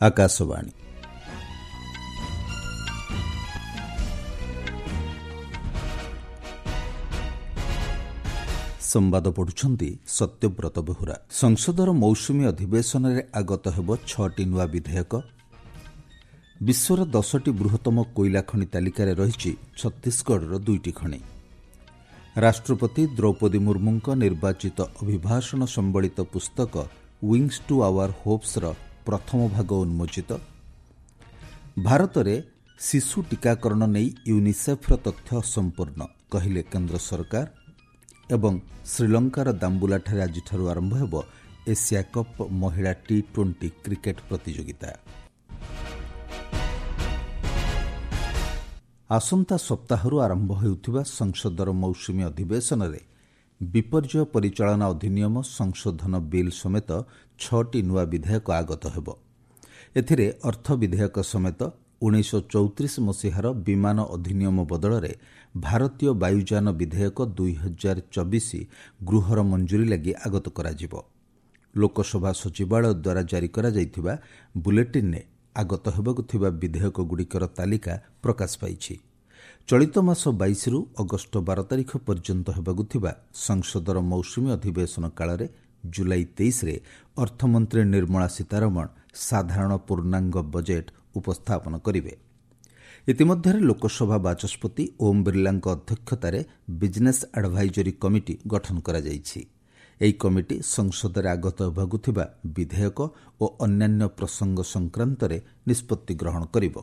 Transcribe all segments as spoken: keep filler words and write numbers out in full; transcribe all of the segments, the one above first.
ଆକାଶବାଣୀ। ସମ୍ବାଦ ପଢୁଛନ୍ତି ସତ୍ୟବ୍ରତ ବେହୁରା। ସଂସଦର ମୌସୁମୀ ଅଧିବେଶନରେ ଆଗତ ହେବ ଛଅଟି ନୂଆ ବିଧେୟକ। ବିଶ୍ୱର ଦଶଟି ବୃହତ୍ତମ କୋଇଲା ଖଣି ତାଲିକାରେ ରହିଛି ଛତିଶଗଡ଼ର ଦୁଇଟି ଖଣି। ରାଷ୍ଟ୍ରପତି ଦ୍ରୌପଦୀ ମୁର୍ମୁଙ୍କ ନିର୍ବାଚିତ ଅଭିଭାଷଣ ସମ୍ବଳିତ ପୁସ୍ତକ ୱିଙ୍ଗସ୍ ଟୁ ଆୱାର ହୋପ୍ସର ପ୍ରଥମ ଭାଗ ଉନ୍ମୋଚିତ। ଭାରତରେ ଶିଶୁ ଟିକାକରଣ ନେଇ ୟୁନିସେଫ୍ର ତଥ୍ୟ ଅସମ୍ପୂର୍ଣ୍ଣ କହିଲେ କେନ୍ଦ୍ର ସରକାର। ଏବଂ ଶ୍ରୀଲଙ୍କାର ଦାମ୍ବୁଲାଠାରେ ଆଜିଠାରୁ ଆରମ୍ଭ ହେବ ଏସିଆ କପ୍ ମହିଳା ଟି ଟ୍ୱେଣ୍ଟି କ୍ରିକେଟ୍ ପ୍ରତିଯୋଗିତା। ଆସନ୍ତା ସପ୍ତାହରୁ ଆରମ୍ଭ ହେଉଥିବା ସଂସଦର ମୌସୁମୀ ଅଧିବେଶନରେ ବିପର୍ଯ୍ୟୟ ପରିଚାଳନା ଅଧିନିୟମ ସଂଶୋଧନ ବିଲ୍ ସମେତ ଛଅଟି ନୂଆ ବିଧେୟକ ଆଗତ ହେବ। ଏଥିରେ ଅର୍ଥ ବିଧେୟକ ସମେତ ଉଣେଇଶହ ଚଉତିରିଶ ମସିହାର ବିମାନ ଅଧିନିୟମ ବଦଳରେ ଭାରତୀୟ ବାୟୁଯାନ ବିଧେୟକ ଦୁଇ ହଜାର ଚବିଶ ଗୃହର ମଞ୍ଜୁରୀ ଲାଗି ଆଗତ କରାଯିବ। ଲୋକସଭା ସଚିବାଳୟ ଦ୍ୱାରା ଜାରି କରାଯାଇଥିବା ବୁଲେଟିନ୍ରେ ଆଗତ ହେବାକୁ ଥିବା ବିଧେୟକଗୁଡ଼ିକର ତାଲିକା ପ୍ରକାଶ ପାଇଛି। ଚଳିତ ମାସ ବାଇଶରୁ ଅଗଷ୍ଟ ବାର ତାରିଖ ପର୍ଯ୍ୟନ୍ତ ହେବାକୁ ଥିବା ସଂସଦର ମୌସୁମୀ ଅଧିବେଶନ କାଳରେ ଜୁଲାଇ ତେଇଶରେ ଅର୍ଥମନ୍ତ୍ରୀ ନିର୍ମଳା ସୀତାରମଣ ସାଧାରଣ ପୂର୍ଣ୍ଣାଙ୍ଗ ବଜେଟ୍ ଉପସ୍ଥାପନ କରିବେ। ଇତିମଧ୍ୟରେ ଲୋକସଭା ବାଚସ୍ପତି ଓମ୍ ବିର୍ଲାଙ୍କ ଅଧ୍ୟକ୍ଷତାରେ ବିଜିନେସ୍ ଆଡଭାଇଜରୀ କମିଟି ଗଠନ କରାଯାଇଛି। ଏହି କମିଟି ସଂସଦରେ ଆଗତ ହେବାକୁ ଥିବା ବିଧେୟକ ଓ ଅନ୍ୟାନ୍ୟ ପ୍ରସଙ୍ଗ ସଂକ୍ରାନ୍ତରେ ନିଷ୍ପତ୍ତି ଗ୍ରହଣ କରିବ।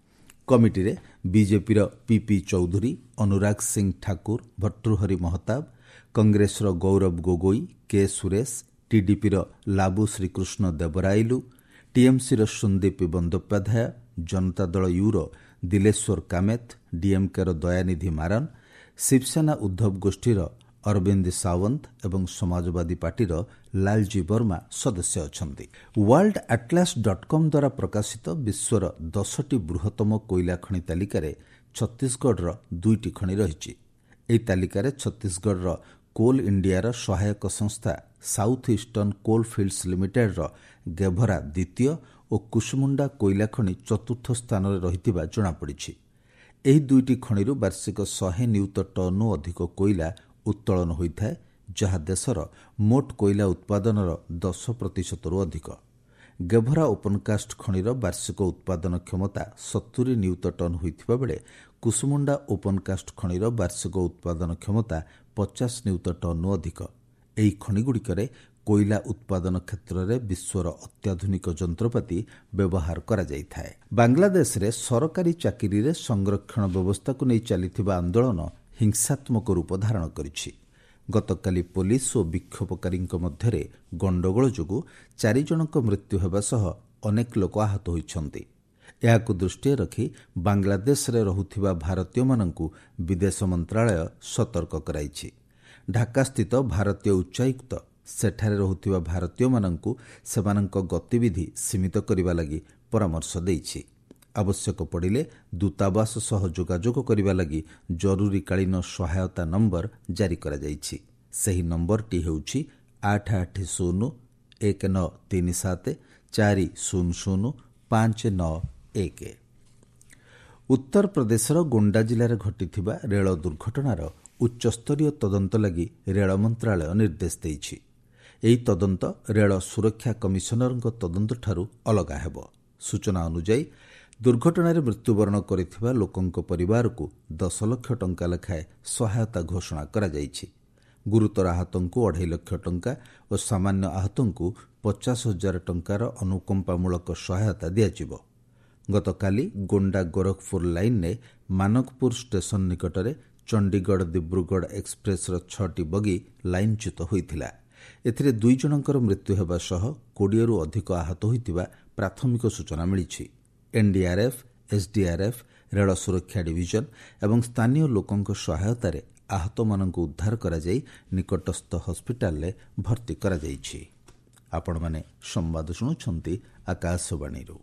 କମିଟିରେ ବିଜେପିର ପିପି ଚୌଧୁରୀ, ଅନୁରାଗ ସିଂ ଠାକୁର, ଭର୍ତ୍ତୃହରି ମହତାବ, କଂଗ୍ରେସର ଗୌରବ ଗୋଗୋଇ, କେ ସୁରେଶ, ଟିଡିପିର ଲାବୁ ଶ୍ରୀକୃଷ୍ଣ ଦେବରାଇଲୁ, ଟିଏମ୍ସିର ସୁନ୍ଦୀପ ବନ୍ଦୋପାଧ୍ୟାୟ, ଜନତା ଦଳ ୟୁର ଦିଲେଶ୍ୱର କାମେତ, ଡିଏମ୍କେର ଦୟାନିଧି ମାରନ, ଶିବସେନା ଉଦ୍ଧବ ଗୋଷ୍ଠୀର ଅରବିନ୍ଦ ସାୱନ୍ତ ଏବଂ ସମାଜବାଦୀ ପାର୍ଟିର ଲାଲଜୀ ବର୍ମା ସଦସ୍ୟ ଅଛନ୍ତି। ୱାର୍ଲଡ ଆଟଲାସ୍ ଡଟ୍ କମ୍ ଦ୍ୱାରା ପ୍ରକାଶିତ ବିଶ୍ୱର ଦଶଟି ବୃହତ୍ତମ କୋଇଲା ଖଣି ତାଲିକାରେ ଛତିଶଗଡ଼ର ଦୁଇଟି ଖଣି ରହିଛି। ଏହି ତାଲିକାରେ ଛତିଶଗଡ଼ର କୋଲ୍ ଇଣ୍ଡିଆର ସହାୟକ ସଂସ୍ଥା ସାଉଥ୍ ଇଷ୍ଟର୍ଣ୍ଣ କୋଲ୍ ଫିଲ୍ଡସ୍ ଲିମିଟେଡ୍ର ଗେଭରା ଦ୍ୱିତୀୟ ଓ କୁସୁମୁଣ୍ଡା କୋଇଲା ଖଣି ଚତୁର୍ଥ ସ୍ଥାନରେ ରହିଥିବା ଜଣାପଡ଼ିଛି। ଏହି ଦୁଇଟି ଖଣିରୁ ବାର୍ଷିକ ଶହେ ନିୟୁତ ଟନ୍ରୁ ଅଧିକ କୋଇଲା ଉତ୍ତୋଳନ ହୋଇଥାଏ, ଯାହା ଦେଶର ମୋଟ କୋଇଲା ଉତ୍ପାଦନର ଦଶ ପ୍ରତିଶତରୁ ଅଧିକ। ଗେଭରା ଓପନକାଷ୍ଟ ଖଣିର ବାର୍ଷିକ ଉତ୍ପାଦନ କ୍ଷମତା ସତୁରି ନିୟୁତ ଟନ୍ ହୋଇଥିବା ବେଳେ କୁସୁମୁଣ୍ଡା ଓପନକାଷ୍ଟ ଖଣିର ବାର୍ଷିକ ଉତ୍ପାଦନ କ୍ଷମତା ପଚାଶ ନିୟୁତ ଟନ୍ରୁ ଅଧିକ। ଏହି ଖଣିଗୁଡ଼ିକରେ କୋଇଲା ଉତ୍ପାଦନ କ୍ଷେତ୍ରରେ ବିଶ୍ୱର ଅତ୍ୟାଧୁନିକ ଯନ୍ତ୍ରପାତି ବ୍ୟବହାର କରାଯାଇଥାଏ। ବାଂଲାଦେଶରେ ସରକାରୀ ଚାକିରିରେ ସଂରକ୍ଷଣ ବ୍ୟବସ୍ଥାକୁ ନେଇ ଚାଲିଥିବା ଆନ୍ଦୋଳନ ହିଂସାତ୍ମକ ରୂପ ଧାରଣ କରିଛି। ଗତକାଲି ପୋଲିସ ଓ ବିକ୍ଷୋଭକାରୀଙ୍କ ମଧ୍ୟରେ ଗଣ୍ଡଗୋଳ ଯୋଗୁଁ ଚାରିଜଣଙ୍କ ମୃତ୍ୟୁ ହେବା ସହ ଅନେକ ଲୋକ ଆହତ ହୋଇଛନ୍ତି। ଏହାକୁ ଦୃଷ୍ଟିରେ ରଖି ବାଂଲାଦେଶରେ ରହୁଥିବା ଭାରତୀୟମାନଙ୍କୁ ବିଦେଶ ମନ୍ତ୍ରଣାଳୟ ସତର୍କ କରାଇଛି। ଢାକାସ୍ଥିତ ଭାରତୀୟ ଉଚ୍ଚାୟୁକ୍ତ ସେଠାରେ ରହୁଥିବା ଭାରତୀୟମାନଙ୍କୁ ସେମାନଙ୍କ ଗତିବିଧି ସୀମିତ କରିବା ଲାଗି ପରାମର୍ଶ ଦେଇଛି। ଆବଶ୍ୟକ ପଡ଼ିଲେ ଦୂତାବାସ ସହ ଯୋଗାଯୋଗ କରିବା ଲାଗି ଜରୁରୀକାଳୀନ ସହାୟତା ନମ୍ବର ଜାରି କରାଯାଇଛି। ସେହି ନମ୍ବରଟି ହେଉଛି ଆଠ ଆଠ ଶୂନ ଏକ ନଅ ତିନି ସାତ ଚାରି ଶୂନ ଶୂନ ପାଞ୍ଚ ନଅ ଏକ। ଉତ୍ତରପ୍ରଦେଶର ଗୋଣ୍ଡା ଜିଲ୍ଲାରେ ଘଟିଥିବା ରେଳ ଦୁର୍ଘଟଣାର ଉଚ୍ଚସ୍ତରୀୟ ତଦନ୍ତ ଲାଗି ରେଳ ମନ୍ତ୍ରଣାଳୟ ନିର୍ଦ୍ଦେଶ ଦେଇଛି। ଏହି ତଦନ୍ତ ରେଳ ସୁରକ୍ଷା କମିଶନରଙ୍କ ତଦନ୍ତଠାରୁ ଅଲଗା ହେବ। ସୂଚନା ଅନୁଯାୟୀ ଦୁର୍ଘଟଣାରେ ମୃତ୍ୟୁବରଣ କରିଥିବା ଲୋକଙ୍କ ପରିବାରକୁ ଦଶ ଲକ୍ଷ ଟଙ୍କା ଲେଖାଏଁ ସହାୟତା ଘୋଷଣା କରାଯାଇଛି। ଗୁରୁତର ଆହତଙ୍କୁ ଅଢ଼ାଇ ଲକ୍ଷ ଟଙ୍କା ଓ ସାମାନ୍ୟ ଆହତଙ୍କୁ ପଚାଶ ହଜାର ଟଙ୍କାର ଅନୁକମ୍ପାମୂଳକ ସହାୟତା ଦିଆଯିବ। ଗତକାଲି ଗୋଣ୍ଡା ଗୋରଖପୁର ଲାଇନ୍ରେ ମାନକପୁର ଷ୍ଟେସନ ନିକଟରେ ଚଣ୍ଡିଗଡ଼ ଦିବ୍ରୁଗଡ଼ ଏକ୍ସପ୍ରେସ୍ର ଛଅଟି ବଗି ଲାଇନ୍ଚ୍ୟୁତ ହୋଇଥିଲା। ଏଥିରେ ଦୁଇ ଜଣଙ୍କର ମୃତ୍ୟୁ ହେବା ସହ କୋଡ଼ିଏରୁ ଅଧିକ ଆହତ ହୋଇଥିବା ପ୍ରାଥମିକ ସୂଚନା ମିଳିଛି। ଏନ୍ଡିଆର୍ଏଫ୍, ଏସ୍ଡିଆର୍ଏଫ୍, ରେଳ ସୁରକ୍ଷା ଡିଭିଜନ ଏବଂ ସ୍ଥାନୀୟ ଲୋକଙ୍କ ସହାୟତାରେ ଆହତମାନଙ୍କୁ ଉଦ୍ଧାର କରାଯାଇ ନିକଟସ୍ଥ ହସ୍ପିଟାଲରେ ଭର୍ତ୍ତି କରାଯାଇଛି। ଆପଣମାନେ ସମ୍ବାଦ ଶୁଣୁଛନ୍ତି ଆକାଶବାଣୀରୁ।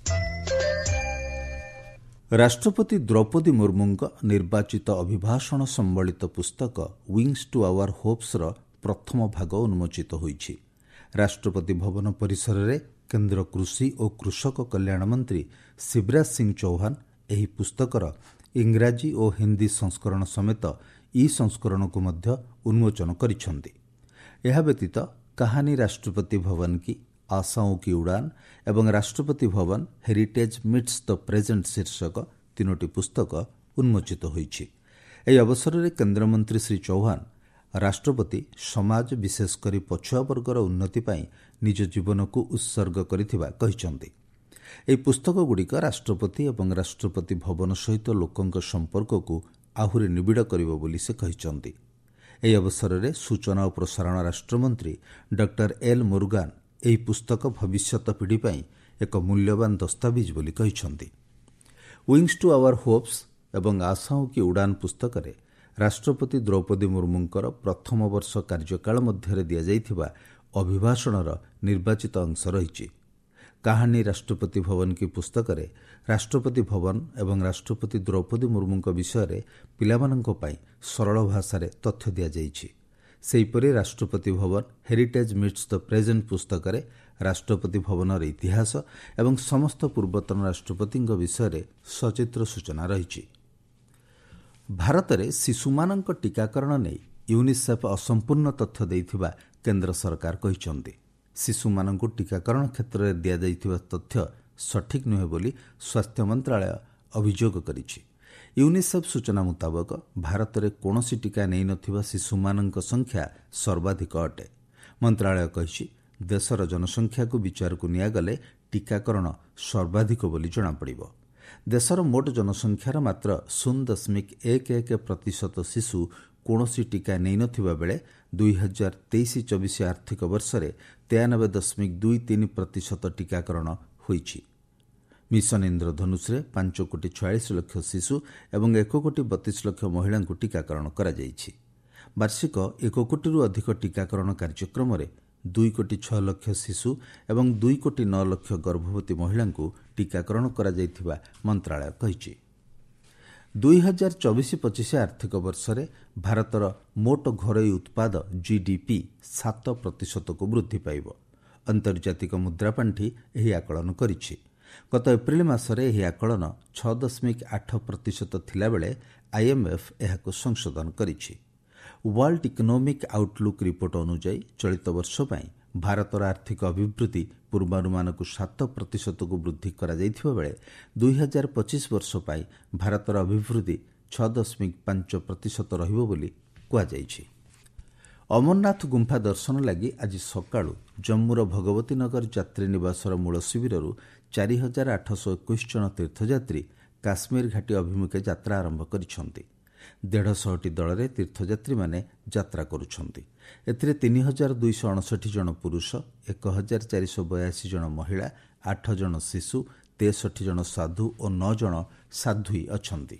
ରାଷ୍ଟ୍ରପତି ଦ୍ରୌପଦୀ ମୁର୍ମୁଙ୍କ ନିର୍ବାଚିତ ଅଭିଭାଷଣ ସମ୍ବଳିତ ପୁସ୍ତକ ୱିଙ୍ଗସ୍ ଟୁ ଆୱାର ହୋପ୍ସର ପ୍ରଥମ ଭାଗ ଉନ୍ମୋଚିତ ହୋଇଛି। ରାଷ୍ଟ୍ରପତି ଭବନ ପରିସରରେ କେନ୍ଦ୍ର କୃଷି ଓ କୃଷକ କଲ୍ୟାଣ ମନ୍ତ୍ରୀ ଶିବରାଜ ସିଂ ଚୌହାନ ଏହି ପୁସ୍ତକର ଇଂରାଜୀ ଓ ହିନ୍ଦୀ ସଂସ୍କରଣ ସମେତ ଇ ସଂସ୍କରଣକୁ ମଧ୍ୟ ଉନ୍ମୋଚନ କରିଛନ୍ତି। ଏହା ବ୍ୟତୀତ କାହାନୀ ରାଷ୍ଟ୍ରପତି ଭବନ କି, ଆଶାओं की उड़ान ଏବଂ Rashtrapati Bhavan heritage meets the present ଶୀର୍ଷକ ତିନୋଟି ପୁସ୍ତକ ଉନ୍ମୋଚିତ ହୋଇଛି। ଏହି ଅବସରରେ କେନ୍ଦ୍ରମନ୍ତ୍ରୀ ଶ୍ରୀ ଚୌହାନ ରାଷ୍ଟ୍ରପତି ସମାଜ ବିଶେଷକରି ପଛୁଆ ବର୍ଗର ଉନ୍ନତି ପାଇଁ ନିଜ ଜୀବନକୁ ଉତ୍ସର୍ଗ କରିଥିବା କହିଛନ୍ତି। ଏହି ପୁସ୍ତକଗୁଡ଼ିକ ରାଷ୍ଟ୍ରପତି ଏବଂ ରାଷ୍ଟ୍ରପତି ଭବନ ସହିତ ଲୋକଙ୍କ ସମ୍ପର୍କକୁ ଆହୁରି ନିବିଡ଼ କରିବ ବୋଲି ସେ କହିଛନ୍ତି। ଏହି ଅବସରରେ ସୂଚନା ଓ ପ୍ରସାରଣ ରାଷ୍ଟ୍ରମନ୍ତ୍ରୀ ଡକ୍ଟର ଏଲ୍ ମୁରୁଗାନ୍ ଏହି ପୁସ୍ତକ ଭବିଷ୍ୟତ ପିଢ଼ି ପାଇଁ ଏକ ମୂଲ୍ୟବାନ ଦସ୍ତାବିଜ ବୋଲି କହିଛନ୍ତି। ୱିଙ୍ଗସ୍ ଟୁ ଆୱାର ହୋପ୍ସ ଏବଂ ଆଶାओं की उड़ान ପୁସ୍ତକରେ ରାଷ୍ଟ୍ରପତି ଦ୍ରୌପଦୀ ମୁର୍ମୁଙ୍କର ପ୍ରଥମ ବର୍ଷ କାର୍ଯ୍ୟକାଳ ମଧ୍ୟରେ ଦିଆଯାଇଥିବା ଅଭିଭାଷଣର ନିର୍ବାଚିତ ଅଂଶ ରହିଛି। କାହାଣୀ ରାଷ୍ଟ୍ରପତି ଭବନ କି ପୁସ୍ତକରେ ରାଷ୍ଟ୍ରପତି ଭବନ ଏବଂ ରାଷ୍ଟ୍ରପତି ଦ୍ରୌପଦୀ ମୁର୍ମୁଙ୍କ ବିଷୟରେ ପିଲାମାନଙ୍କ ପାଇଁ ସରଳ ଭାଷାରେ ତଥ୍ୟ ଦିଆଯାଇଛି। ସେହିପରି Rashtrapati Bhavan heritage meets the present ପୁସ୍ତକରେ ରାଷ୍ଟ୍ରପତି ଭବନର ଇତିହାସ ଏବଂ ସମସ୍ତ ପୂର୍ବତନ ରାଷ୍ଟ୍ରପତିଙ୍କ ବିଷୟରେ ସଚିତ୍ର ସୂଚନା ରହିଛି। ଭାରତରେ ଶିଶୁମାନଙ୍କ ଟିକାକରଣ ନେଇ ୟୁନିସେଫ୍ ଅସମ୍ପୂର୍ଣ୍ଣ ତଥ୍ୟ ଦେଇଥିବା କେନ୍ଦ୍ର ସରକାର କହିଛନ୍ତି। ଶିଶୁମାନଙ୍କୁ ଟିକାକରଣ କ୍ଷେତ୍ରରେ ଦିଆଯାଇଥିବା ତଥ୍ୟ ସଠିକ୍ ନୁହେଁ ବୋଲି ସ୍ୱାସ୍ଥ୍ୟ ମନ୍ତ୍ରଣାଳୟ ଅଭିଯୋଗ କରିଛି। ୟୁନିସେଫ୍ ସୂଚନା ମୁତାବକ ଭାରତରେ କୌଣସି ଟିକା ନେଇନଥିବା ଶିଶୁମାନଙ୍କ ସଂଖ୍ୟା ସର୍ବାଧିକ ଅଟେ। ମନ୍ତ୍ରଣାଳୟ କହିଛି, ଦେଶର ଜନସଂଖ୍ୟାକୁ ବିଚାରକୁ ନିଆଗଲେ ଟିକାକରଣ ସର୍ବାଧିକ ବୋଲି ଜଣାପଡ଼ିବ। ଦେଶର ମୋଟ ଜନସଂଖ୍ୟାର ମାତ୍ର ଶୂନ ଦଶମିକ ଏକ ଏକ ପ୍ରତିଶତ ଶିଶୁ କୌଣସି ଟିକା ନେଇନଥିବା ବେଳେ ଦୁଇ ହଜାର ତେଇଶ ଚବିଶ ଆର୍ଥିକ ବର୍ଷରେ ତେୟାନବେ ଦଶମିକ ଦୁଇ ତିନି ପ୍ରତିଶତ ଟିକାକରଣ ହୋଇଛି। ମିଶନ ଇନ୍ଦ୍ରଧନୁଷରେ ପାଞ୍ଚ କୋଟି ଛୟାଳିଶ ଲକ୍ଷ ଶିଶୁ ଏବଂ ଏକ କୋଟି ବତିଶ ଲକ୍ଷ ମହିଳାଙ୍କୁ ଟିକାକରଣ କରାଯାଇଛି। ବାର୍ଷିକ ଏକ କୋଟିରୁ ଅଧିକ ଟିକାକରଣ କାର୍ଯ୍ୟକ୍ରମରେ ଦୁଇ କୋଟି ଛଅ ଲକ୍ଷ ଶିଶୁ ଏବଂ ଦୁଇ କୋଟି ନଅ ଲକ୍ଷ ଗର୍ଭବତୀ ମହିଳାଙ୍କୁ ଟିକାକରଣ କରାଯାଇଥିବା ମନ୍ତ୍ରଣାଳୟ କହିଛି। ଦୁଇ ହଜାର ଚବିଶ ପଚିଶ ଆର୍ଥିକ ବର୍ଷରେ ଭାରତର ମୋଟ ଘରୋଇ ଉତ୍ପାଦ ଜିଡିପି ସାତ ପ୍ରତିଶତକୁ ବୃଦ୍ଧି ପାଇବ। ଆନ୍ତର୍ଜାତିକ ମୁଦ୍ରାପାଣ୍ଠି ଏହି ଆକଳନ କରିଛି। ଗତ ଏପ୍ରିଲ ମାସରେ ଏହି ଆକଳନ ଛଅ ଦଶମିକ ଆଠ ପ୍ରତିଶତ ଥିଲାବେଳେ ଆଇଏମ୍ଏଫ୍ ଏହାକୁ ସଂଶୋଧନ କରିଛି। ୱାର୍ଲଡ ଇକୋନୋମିକ୍ ଆଉଟଲୁକ୍ ରିପୋର୍ଟ ଅନୁଯାୟୀ ଚଳିତ ବର୍ଷ ପାଇଁ ଭାରତର ଆର୍ଥିକ ଅଭିବୃଦ୍ଧି ପୂର୍ବାନୁମାନକୁ ସାତ ପ୍ରତିଶତକୁ ବୃଦ୍ଧି କରାଯାଇଥିବା ବେଳେ ଦୁଇ ହଜାର ପଚିଶ ବର୍ଷ ପାଇଁ ଭାରତର ଅଭିବୃଦ୍ଧି ଛଅ ଦଶମିକ ପାଞ୍ଚ ପ୍ରତିଶତ ରହିବ ବୋଲି କୁହାଯାଇଛି। ଅମରନାଥ ଗୁମ୍ଫା ଦର୍ଶନ ଲାଗି ଆଜି ସକାଳୁ ଜମ୍ମୁର ଭଗବତୀ ନଗର ଯାତ୍ରୀ ନିବାସର ମୂଳ ଶିବିରରୁ ଚାରି ହଜାର ଆଠଶହ ଏକୋଇଶ ଜଣ ତୀର୍ଥଯାତ୍ରୀ କାଶ୍ମୀର ଘାଟି ଅଭିମୁଖେ ଯାତ୍ରା ଆରମ୍ଭ କରିଛନ୍ତି। ଦେଢ଼ଶହଟି ଦଳରେ ତୀର୍ଥଯାତ୍ରୀମାନେ ଯାତ୍ରା କରୁଛନ୍ତି। ଏଥିରେ ତିନି ହଜାର ଦୁଇଶହ ଅଣଷଠି ଜଣ ପୁରୁଷ, ଏକ ହଜାର ଚାରିଶହ ବୟାଅଶୀ ଜଣ ମହିଳା, ଆଠ ଜଣ ଶିଶୁ, ତେଷଠି ଜଣ ସାଧୁ ଓ ନଅ ଜଣ ସାଧ୍ୱୀ ଅଛନ୍ତି।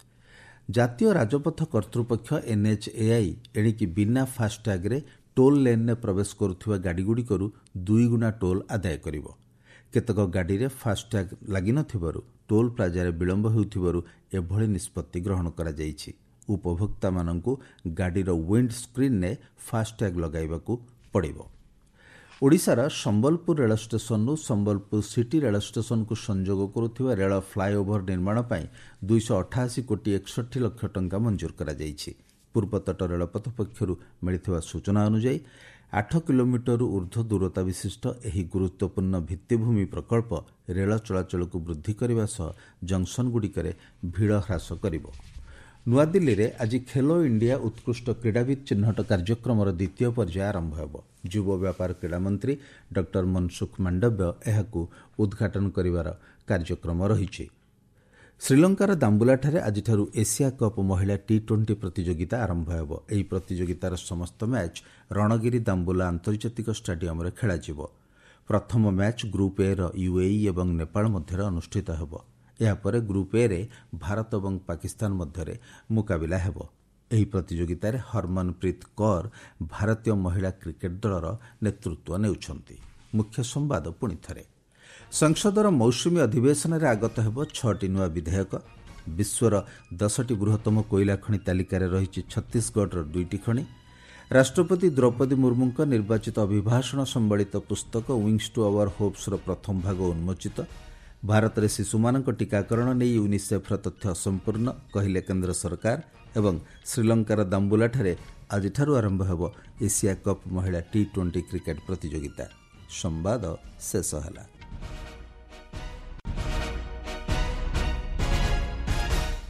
ଜାତୀୟ ରାଜପଥ କର୍ତ୍ତୃପକ୍ଷ ଏନ୍ଏଚ୍ଏଆଇ ଏଣିକି ବିନା ଫାସ୍ଟ୍ୟାଗ୍ରେ ଟୋଲ୍ ଲେନ୍ରେ ପ୍ରବେଶ କରୁଥିବା ଗାଡ଼ିଗୁଡ଼ିକରୁ ଦୁଇଗୁଣା ଟୋଲ୍ ଆଦାୟ କରିବ। କେତେକ ଗାଡ଼ିରେ ଫାସ୍ଟ୍ୟାଗ୍ ଲାଗିନଥିବାରୁ ଟୋଲ୍ ପ୍ଲାଜାରେ ବିଳମ୍ବ ହେଉଥିବାରୁ ଏଭଳି ନିଷ୍ପତ୍ତି ଗ୍ରହଣ କରାଯାଇଛି। ଉପଭୋକ୍ତାମାନଙ୍କୁ ଗାଡ଼ିର ୱିଣ୍ଡ ସ୍କ୍ରିନ୍ରେ ଫାସ୍ଟ୍ୟାଗ୍ ଲଗାଇବାକୁ ପଡ଼ିବ। ଓଡ଼ିଶାର ସମ୍ବଲପୁର ରେଳ ଷ୍ଟେସନରୁ ସମ୍ବଲପୁର ସିଟି ରେଳ ଷ୍ଟେସନକୁ ସଂଯୋଗ କରୁଥିବା ରେଳ ଫ୍ଲାଏଓଭର ନିର୍ମାଣ ପାଇଁ ଦୁଇଶହ ଅଠାଅଶୀ କୋଟି ଏକଷଠି ଲକ୍ଷ ଟଙ୍କା ମଞ୍ଜୁର କରାଯାଇଛି। ପୂର୍ବତଟ ରେଳପଥ ପକ୍ଷରୁ ମିଳିଥିବା ସୂଚନା ଅନୁଯାୟୀ ଆଠ କିଲୋମିଟରରୁ ଉର୍ଦ୍ଧ୍ୱ ଦୂରତା ବିଶିଷ୍ଟ ଏହି ଗୁରୁତ୍ୱପୂର୍ଣ୍ଣ ଭିତ୍ତିଭୂମି ପ୍ରକଳ୍ପ ରେଳ ଚଳାଚଳକୁ ବୃଦ୍ଧି କରିବା ସହ ଜଙ୍କସନ୍ଗୁଡ଼ିକରେ ଭିଡ଼ ହ୍ରାସ କରିବ। ନୂଆଦିଲ୍ଲୀରେ ଆଜି ଖେଲୋ ଇଣ୍ଡିଆ ଉତ୍କୃଷ୍ଟ କ୍ରୀଡ଼ାବିତ୍ ଚିହ୍ନଟ କାର୍ଯ୍ୟକ୍ରମର ଦ୍ୱିତୀୟ ପର୍ଯ୍ୟାୟ ଆରମ୍ଭ ହେବ। ଯୁବ ବ୍ୟାପାର କ୍ରୀଡ଼ାମନ୍ତ୍ରୀ ଡକ୍ଟର ମନସୁଖ ମାଣ୍ଡବ୍ୟ ଏହାକୁ ଉଦ୍ଘାଟନ କରିବାର କାର୍ଯ୍ୟକ୍ରମ ରହିଛି। ଶ୍ରୀଲଙ୍କାର ଦାମ୍ବୁଲାଠାରେ ଆଜିଠାରୁ ଏସିଆ କପ୍ ମହିଳା ଟି ଟ୍ୱେଣ୍ଟି ପ୍ରତିଯୋଗିତା ଆରମ୍ଭ ହେବ। ଏହି ପ୍ରତିଯୋଗିତାର ସମସ୍ତ ମ୍ୟାଚ୍ ରଣଗିରି ଦାମ୍ବୁଲା ଆନ୍ତର୍ଜାତିକ ଷ୍ଟାଡିୟମରେ ଖେଳାଯିବ। ପ୍ରଥମ ମ୍ୟାଚ୍ ଗ୍ରୁପ୍ ଏ ର ୟୁଏଇ ଏବଂ ନେପାଳ ମଧ୍ୟରେ ଅନୁଷ୍ଠିତ ହେବ। ଏହାପରେ ଗ୍ରୁପ୍ ଏ ରେ ଭାରତ ଏବଂ ପାକିସ୍ତାନ ମଧ୍ୟରେ ମୁକାବିଲା ହେବ। ଏହି ପ୍ରତିଯୋଗିତାରେ ହରମନପ୍ରୀତ କୌର ଭାରତୀୟ ମହିଳା କ୍ରିକେଟ ଦଳର ନେତୃତ୍ୱ ନେଉଛନ୍ତି। ମୁଖ୍ୟ ସମ୍ବାଦ ପୁଣି ଥରେ। ସଂସଦର ମୌସୁମୀ ଅଧିବେଶନରେ ଆଗତ ହେବ ଛଅଟି ନୂଆ ବିଧେୟକ। ବିଶ୍ୱର ଦଶଟି ବୃହତ୍ତମ କୋଇଲା ଖଣି ତାଲିକାରେ ରହିଛି ଛତିଶଗଡ଼ର ଦୁଇଟି ଖଣି। ରାଷ୍ଟ୍ରପତି ଦ୍ରୌପଦୀ ମୁର୍ମୁଙ୍କ ନିର୍ବାଚିତ ଅଭିଭାଷଣ ସମ୍ବଳିତ ପୁସ୍ତକ ୱିଙ୍ଗସ୍ ଟୁ ଆୱାର ହୋପ୍ସର ପ୍ରଥମ ଭାଗ ଉନ୍ମୋଚିତ। ଭାରତରେ ଶିଶୁମାନଙ୍କ ଟିକାକରଣ ନେଇ ୟୁନିସେଫ୍ର ତଥ୍ୟ ଅସମ୍ପୂର୍ଣ୍ଣ କହିଲେ କେନ୍ଦ୍ର ସରକାର। ଏବଂ ଶ୍ରୀଲଙ୍କାର ଦାମ୍ବୁଲାଠାରେ ଆଜିଠାରୁ ଆରମ୍ଭ ହେବ ଏସିଆ କପ୍ ମହିଳା ଟି ଟ୍ୱେଣ୍ଟି କ୍ରିକେଟ୍ ପ୍ରତିଯୋଗିତା। ସମ୍ବାଦ ଶେଷ ହେଲା।